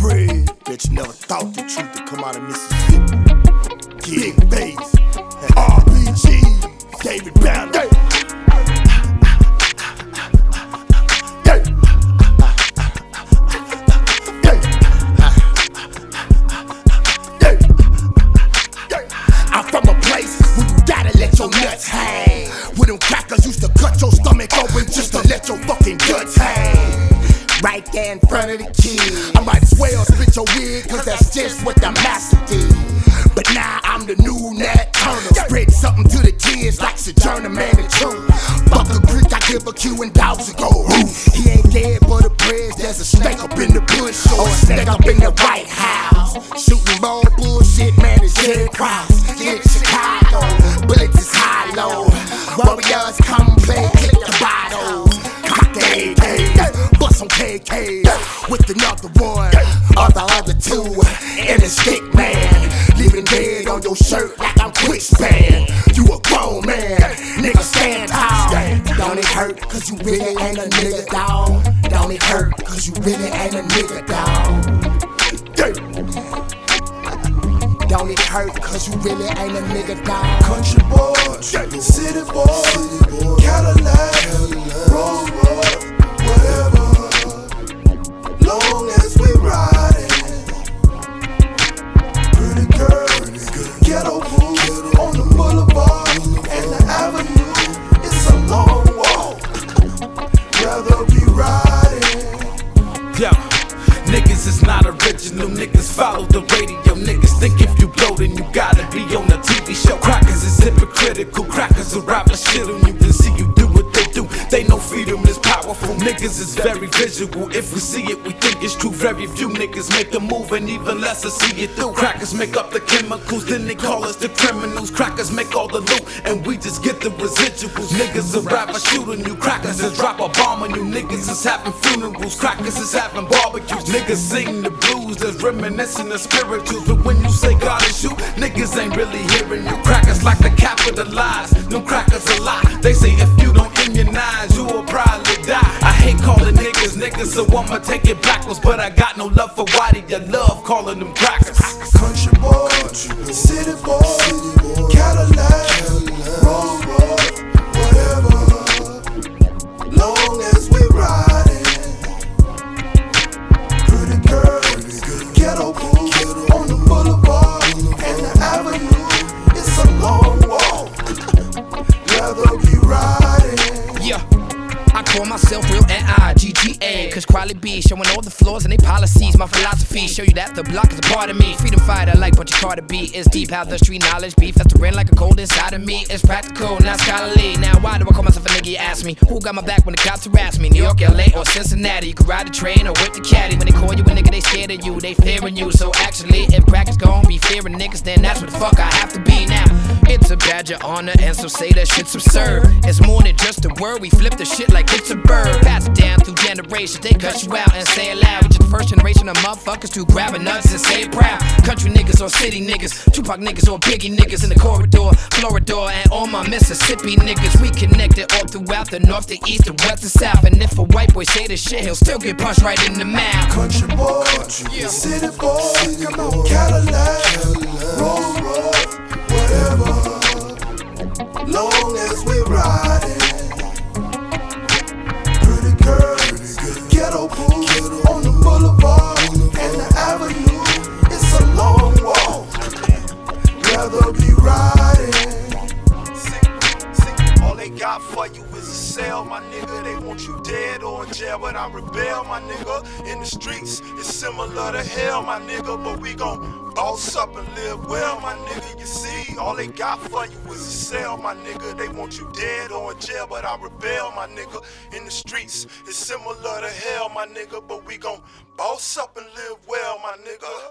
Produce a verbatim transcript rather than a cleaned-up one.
bread. Bet you never thought the truth would come out of Mississippi. Big bass, R B G, David Banner. I'm from a place where you gotta let your nuts hang. Where them crackers used to cut your stomach open just to let your fucking guts hang. Right there in front of the kid, I might as well split your wig, cause that's just what the master did. But now I'm the new Nat Turner, spread something to the kids like Sojourner Man and True. Fuck a Greek, I give a Q and dogs a go roof. He ain't dead but a bread, there's a snake up in the bush or a snake up in the White House. Shooting more bullshit, man, it's Jerry Krause. Get Chicago, bullets is high-low. Warriors come play, click the bottles. Cock the A Ks, bust some K Ks with another one, or the other two, and a stick man. Leaving dead on your shirt like I'm quicksand. You a grown man, nigga stand tall. Don't it hurt cause you really ain't a nigga, dawg? Don't it hurt cause you really ain't a nigga, dawg? Don't it hurt cause you really ain't a nigga, dawg? Country boy, city boy, Cadillac, Rolls Royce, whatever. Long as we riding. Pretty girl, ghetto boo, on the boulevard and the avenue. It's a long walk, rather be riding. Yo, niggas is not original, niggas follow the radio. Niggas think if you blow then you gotta be on a T V show. Crackers is hypocritical, crackers will rap a shit on you and see you do what they do. They know freedom is powerful, niggas is very visual. If we see it, we think it's true. Very few niggas make a move and even less to see it through. Crackers make up the chemicals, then they call us the criminals. Crackers make all the loot and we just get the residuals. Niggas will rap a shoot on you, crackers is drop a bomb on you. Niggas is having funerals, crackers is having barbecues. Niggas sing the blues, that's reminiscent of spirituals. But when you say God is you, niggas ain't really hearing you. Crackers like the capitalize, no crackers a lie. They say if you don't immunize, you will probably die. I hate calling niggas niggas, so I'ma take it backwards. But I got no love for Whitey, I love calling them crackers. Country boy, city boy, Cadillac, Rolls Royce, whatever. Long as we riding. Pretty girl, ghetto boo, on the boulevard and the avenue. It's a long walk, rather be riding. Yeah, I call myself real N I G G A, cause Quality B showing all the flaws and they policies. My philosophy show you that the block is a part of me. Freedom fighter like Butcher Carter B. It's deep how the street knowledge be festering like a cold inside of me. It's practical, not scholarly. Now why do I call myself a nigga, you ask me? Who got my back when the cops harass me? New York, L A, or Cincinnati? You can ride the train or whip the caddy. When they call you a nigga, they scared of you, they fearing you. So actually, if crack is gon' be fearing niggas, then that's what the fuck I have to be now. It's a badge of honor, and so say that shit's absurd. It's more than just a word, we flip the shit like it's a bird. Pass it down through generations, they cut you out and say it loud. Which is the first generation of motherfuckers to grabbing nuts and say it proud. Country niggas or city niggas, Tupac niggas or Biggie niggas in the corridor, Florida, and all my Mississippi niggas. We connected all throughout the north, the east, the west, the south. And if a white boy say this shit, he'll still get punched right in the mouth. Country boy, yeah. City boy, come on, Cadillac, Rolls Royce, whatever. Long as we riding. Pretty girl, ghetto boo, on the boulevard and the avenue. It's a long walk, rather be riding. See, see, all they got for you is a cell, my nigga. They want you dead or in jail, but I rebel, my nigga. In the streets, it's similar to hell, my nigga, but we gon' boss up and live well, my nigga. You see, all they got for you is a cell, my nigga. They want you dead or in jail, but I rebel, my nigga. In the streets, it's similar to hell, my nigga, but we gon' boss up and live well, my nigga.